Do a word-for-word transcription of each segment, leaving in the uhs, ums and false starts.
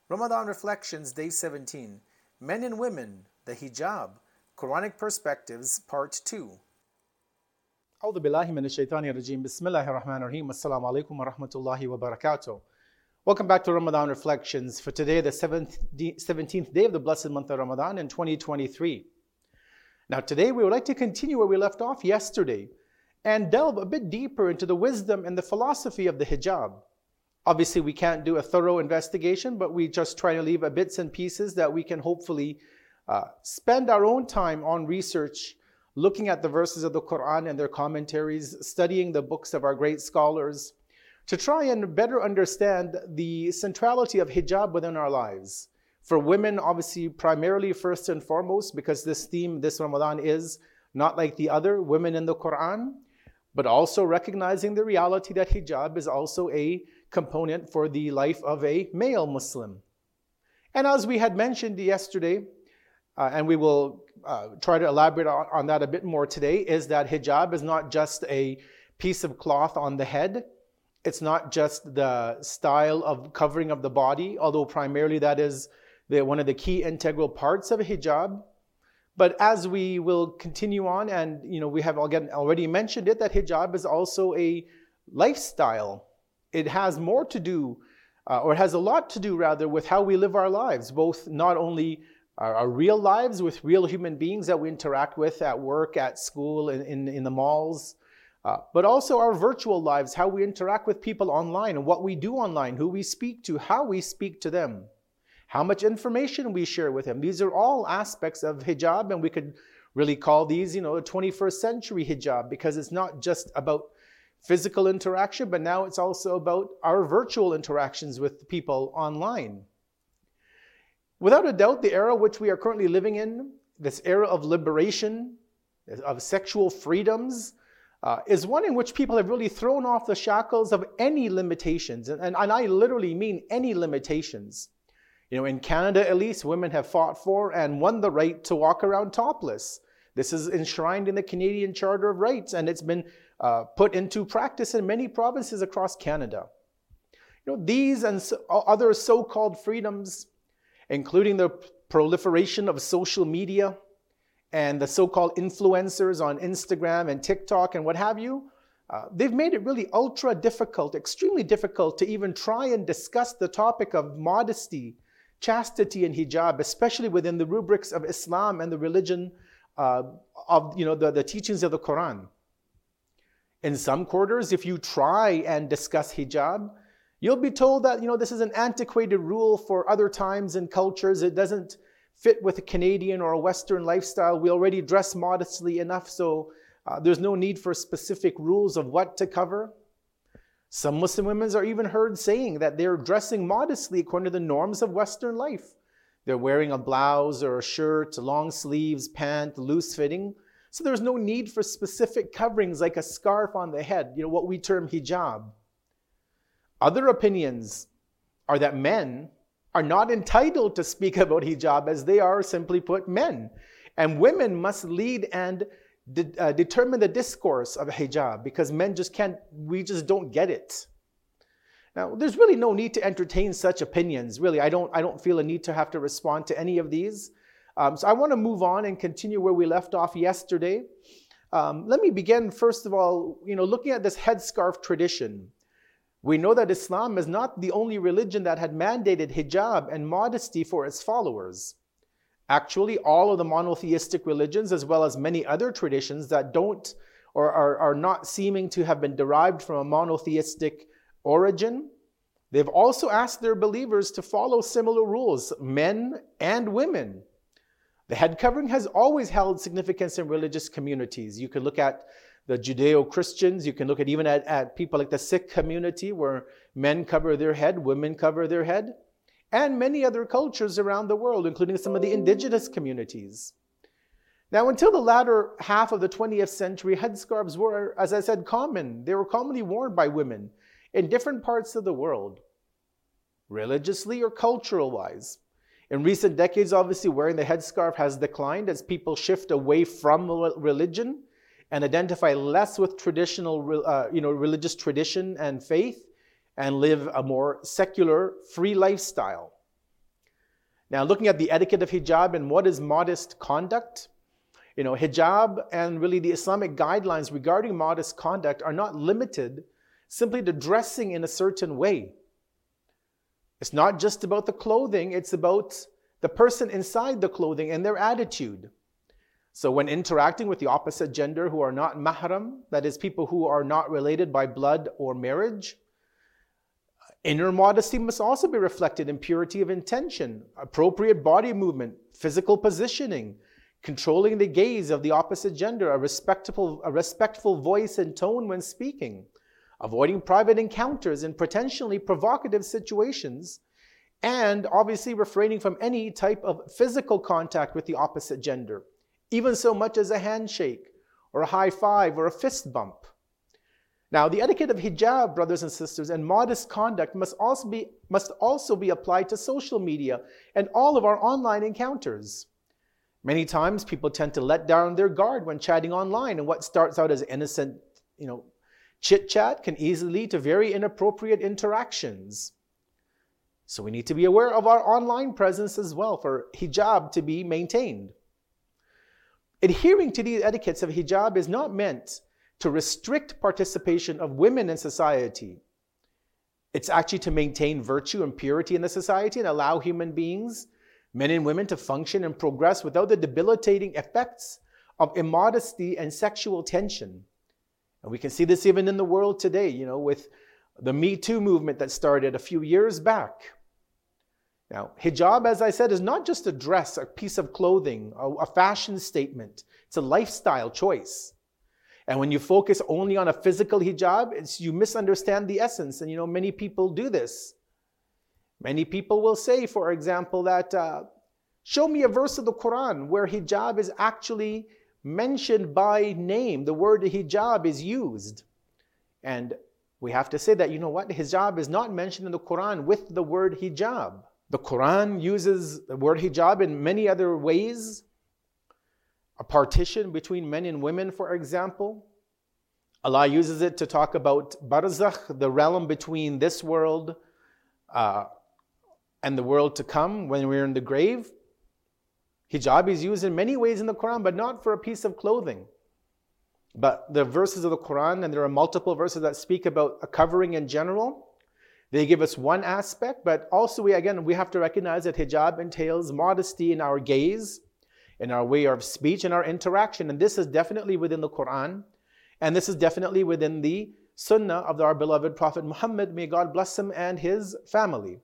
Ramadan Reflections, Day seventeen. Men and Women, the Hijab, Quranic Perspectives, Part two. أعوذ بالله من الشيطان الرجيم بسم الله الرحمن الرحيم السلام عليكم ورحمة الله وبركاته. Welcome back to Ramadan Reflections for today, the seventeenth day of the blessed month of Ramadan in twenty twenty-three. Now today we would like to continue where we left off yesterday and delve a bit deeper into the wisdom and the philosophy of the hijab. Obviously we can't do a thorough investigation, but we just try to leave a bits and pieces that we can hopefully uh, spend our own time on research, looking at the verses of the Quran and their commentaries, studying the books of our great scholars, to try and better understand the centrality of hijab within our lives. For women, obviously, primarily first and foremost, because this theme this Ramadan is not like the other women in the Quran, but also recognizing the reality that hijab is also a component for the life of a male Muslim. And as we had mentioned yesterday, uh, and we will uh, try to elaborate on, on that a bit more today, is that hijab is not just a piece of cloth on the head. It's not just the style of covering of the body, although primarily that is the, one of the key integral parts of a hijab. But as we will continue on, and you know, we have again already mentioned it, that hijab is also a lifestyle. It has more to do, uh, or it has a lot to do rather, with how we live our lives, both not only our, our real lives with real human beings that we interact with at work, at school, in, in, in the malls, uh, but also our virtual lives, how we interact with people online and what we do online, who we speak to, how we speak to them, how much information we share with them. These are all aspects of hijab, and we could really call these, you know, the twenty-first century hijab, because it's not just about physical interaction, but now it's also about our virtual interactions with people online. Without a doubt, the era which we are currently living in, this era of liberation, of sexual freedoms, uh, is one in which people have really thrown off the shackles of any limitations. And, and, and I literally mean any limitations. You know, in Canada, at least, women have fought for and won the right to walk around topless. This is enshrined in the Canadian Charter of Rights, and it's been uh, put into practice in many provinces across Canada. You know, these and so, other so-called freedoms, including the proliferation of social media and the so-called influencers on Instagram and TikTok and what have you, uh, they've made it really ultra difficult, extremely difficult to even try and discuss the topic of modesty, chastity, and hijab, especially within the rubrics of Islam and the religion uh, of, you know, the, the teachings of the Quran. In some quarters, if you try and discuss hijab, you'll be told that, you know, this is an antiquated rule for other times and cultures. It doesn't fit with a Canadian or a Western lifestyle. We already dress modestly enough, so uh, there's no need for specific rules of what to cover. Some Muslim women are even heard saying that they're dressing modestly according to the norms of Western life. They're wearing a blouse or a shirt, long sleeves, pant, loose fitting. So there's no need for specific coverings like a scarf on the head, you know, what we term hijab. Other opinions are that men are not entitled to speak about hijab, as they are, simply put, men. And women must lead and de- uh, determine the discourse of hijab, because men just can't, we just don't get it. Now, there's really no need to entertain such opinions. Really, I don't, I don't feel a need to have to respond to any of these. Um, so I want to move on and continue where we left off yesterday. Um, let me begin, first of all, you know, looking at this headscarf tradition. We know that Islam is not the only religion that had mandated hijab and modesty for its followers. Actually, all of the monotheistic religions, as well as many other traditions that don't or are, are not seeming to have been derived from a monotheistic origin, they've also asked their believers to follow similar rules, men and women. The head covering has always held significance in religious communities. You can look at the Judeo-Christians, you can look at even at, at people like the Sikh community, where men cover their head, women cover their head, and many other cultures around the world, including some of the indigenous communities. Now, until the latter half of the twentieth century, headscarves were, as I said, common. They were commonly worn by women in different parts of the world, religiously or cultural-wise. In recent decades, obviously, wearing the headscarf has declined as people shift away from religion and identify less with traditional, uh, you know, religious tradition and faith, and live a more secular, free lifestyle. Now, looking at the etiquette of hijab and what is modest conduct, you know, hijab and really the Islamic guidelines regarding modest conduct are not limited simply to dressing in a certain way. It's not just about the clothing, it's about the person inside the clothing and their attitude. So when interacting with the opposite gender who are not mahram, that is people who are not related by blood or marriage, inner modesty must also be reflected in purity of intention, appropriate body movement, physical positioning, controlling the gaze of the opposite gender, a respectful, a respectful voice and tone when speaking, avoiding private encounters in potentially provocative situations, and obviously refraining from any type of physical contact with the opposite gender, even so much as a handshake or a high five or a fist bump. Now, the etiquette of hijab, brothers and sisters, and modest conduct must also be, must also be applied to social media and all of our online encounters. Many times people tend to let down their guard when chatting online, and what starts out as innocent, you know, chit-chat can easily lead to very inappropriate interactions. So we need to be aware of our online presence as well for hijab to be maintained. Adhering to these etiquettes of hijab is not meant to restrict participation of women in society. It's actually to maintain virtue and purity in the society and allow human beings, men and women, to function and progress without the debilitating effects of immodesty and sexual tension. And we can see this even in the world today, you know, with the Me Too movement that started a few years back. Now, hijab, as I said, is not just a dress, a piece of clothing, a, a fashion statement. It's a lifestyle choice. And when you focus only on a physical hijab, it's, you misunderstand the essence. And you know, many people do this. Many people will say, for example, that uh, show me a verse of the Quran where hijab is actually mentioned by name. The word hijab is used. And we have to say that, you know what, hijab is not mentioned in the Quran with the word hijab. The Quran uses the word hijab in many other ways. A partition between men and women, for example. Allah uses it to talk about barzakh, the realm between this world uh, and the world to come when we're in the grave. Hijab is used in many ways in the Quran, but not for a piece of clothing. But the verses of the Quran, and there are multiple verses that speak about a covering in general, they give us one aspect, but also we, again, we have to recognize that hijab entails modesty in our gaze, in our way of speech, and our interaction. And this is definitely within the Quran, and this is definitely within the Sunnah of our beloved Prophet Muhammad, may God bless him and his family.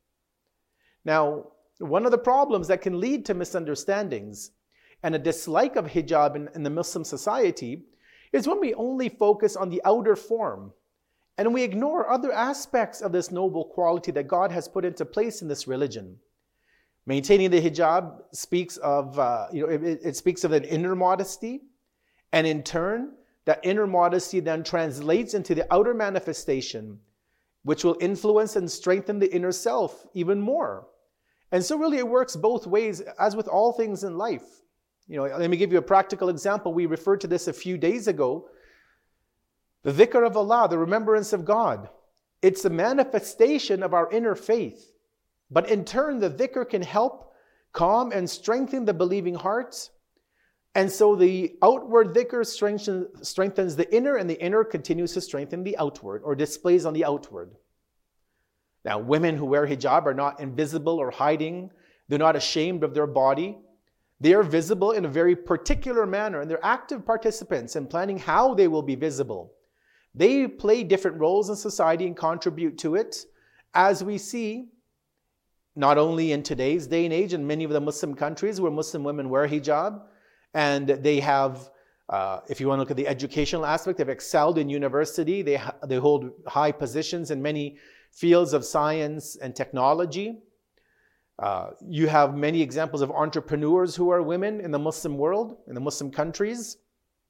Now, one of the problems that can lead to misunderstandings and a dislike of hijab in, in the Muslim society is when we only focus on the outer form and we ignore other aspects of this noble quality that God has put into place in this religion. Maintaining the hijab speaks of, uh, you know, it, it speaks of an inner modesty, and in turn, that inner modesty then translates into the outer manifestation, which will influence and strengthen the inner self even more. And so really it works both ways, as with all things in life. You know, let me give you a practical example. We referred to this a few days ago. The dhikr of Allah, the remembrance of God. It's a manifestation of our inner faith. But in turn, the dhikr can help calm and strengthen the believing heart. And so the outward dhikr strengthens, strengthens the inner, and the inner continues to strengthen the outward, or displays on the outward. Now, women who wear hijab are not invisible or hiding. They're not ashamed of their body. They are visible in a very particular manner, and they're active participants in planning how they will be visible. They play different roles in society and contribute to it, as we see not only in today's day and age in many of the Muslim countries where Muslim women wear hijab, and they have, uh, if you want to look at the educational aspect, they've excelled in university. They, ha- they hold high positions in many fields of science and technology. Uh, you have many examples of entrepreneurs who are women in the Muslim world, in the Muslim countries.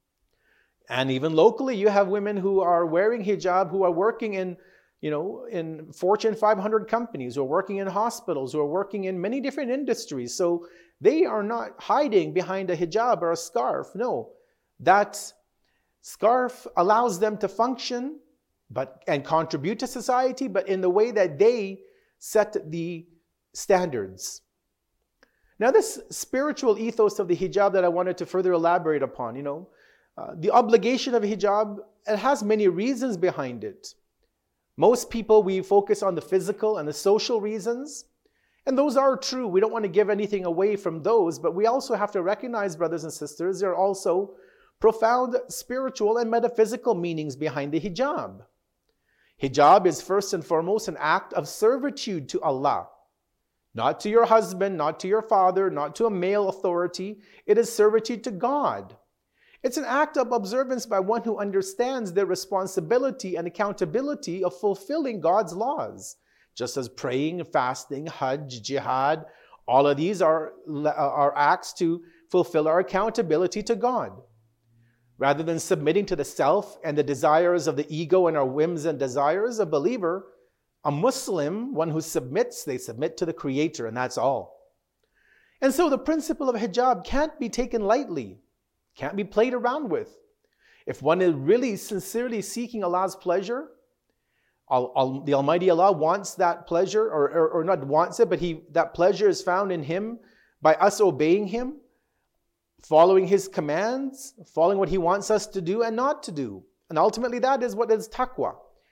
And even locally, you have women who are wearing hijab, who are working in, you know, in Fortune five hundred companies, who are working in hospitals, who are working in many different industries. So they are not hiding behind a hijab or a scarf. No, that scarf allows them to function but and contribute to society, but in the way that they set the standards. Now, this spiritual ethos of the hijab that I wanted to further elaborate upon, you know, uh, the obligation of hijab, it has many reasons behind it. Most people, we focus on the physical and the social reasons, and those are true. We don't want to give anything away from those, but we also have to recognize, brothers and sisters, there are also profound spiritual and metaphysical meanings behind the hijab. Hijab is first and foremost an act of servitude to Allah. Not to your husband, not to your father, not to a male authority. It is servitude to God. It's an act of observance by one who understands their responsibility and accountability of fulfilling God's laws. Just as praying, fasting, hajj, jihad, all of these are, are acts to fulfill our accountability to God. Rather than submitting to the self and the desires of the ego and our whims and desires, a believer, a Muslim, one who submits, they submit to the Creator, and that's all. And so the principle of hijab can't be taken lightly, can't be played around with. If one is really sincerely seeking Allah's pleasure, Al- Al- the Almighty Allah wants that pleasure, or, or, or not wants it, but he that pleasure is found in Him by us obeying Him, following His commands, following what He wants us to do and not to do. And ultimately that is what is taqwa.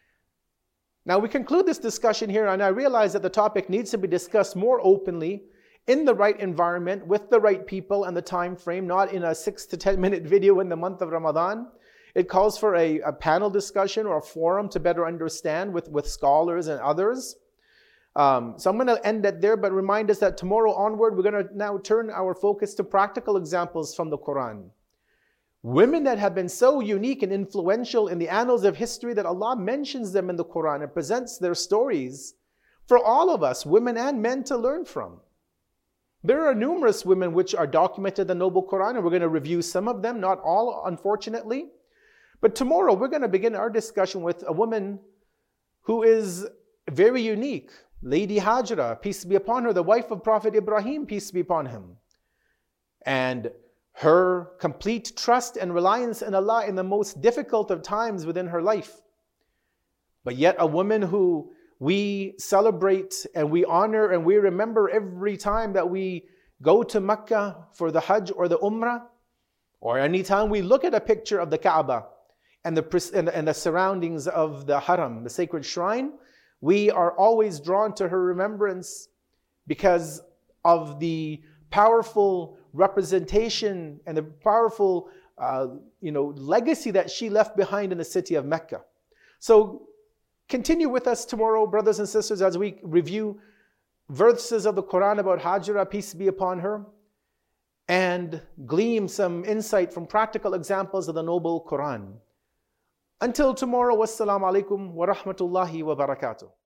Now we conclude this discussion here, and I realize that the topic needs to be discussed more openly in the right environment, with the right people and the time frame, not in a six to ten minute video in the month of Ramadan. It calls for a, a panel discussion or a forum to better understand with, with scholars and others. Um, so I'm going to end it there, but remind us that tomorrow onward, we're going to now turn our focus to practical examples from the Quran. Women that have been so unique and influential in the annals of history that Allah mentions them in the Quran and presents their stories for all of us, women and men, to learn from. There are numerous women which are documented in the Noble Quran, and we're going to review some of them, not all, unfortunately. But tomorrow we're going to begin our discussion with a woman who is very unique, Lady Hajra, peace be upon her, the wife of Prophet Ibrahim, peace be upon him. And her complete trust and reliance in Allah in the most difficult of times within her life. But yet a woman who we celebrate and we honor and we remember every time that we go to Mecca for the Hajj or the Umrah, or anytime we look at a picture of the Kaaba and the, and, and the surroundings of the Haram, the sacred shrine, we are always drawn to her remembrance because of the powerful representation and the powerful uh, you know, legacy that she left behind in the city of Mecca. So continue with us tomorrow, brothers and sisters, as we review verses of the Quran about Hajra, peace be upon her, and glean some insight from practical examples of the Noble Quran. Until tomorrow, wassalamu alaikum wa rahmatullahi wa barakatuh.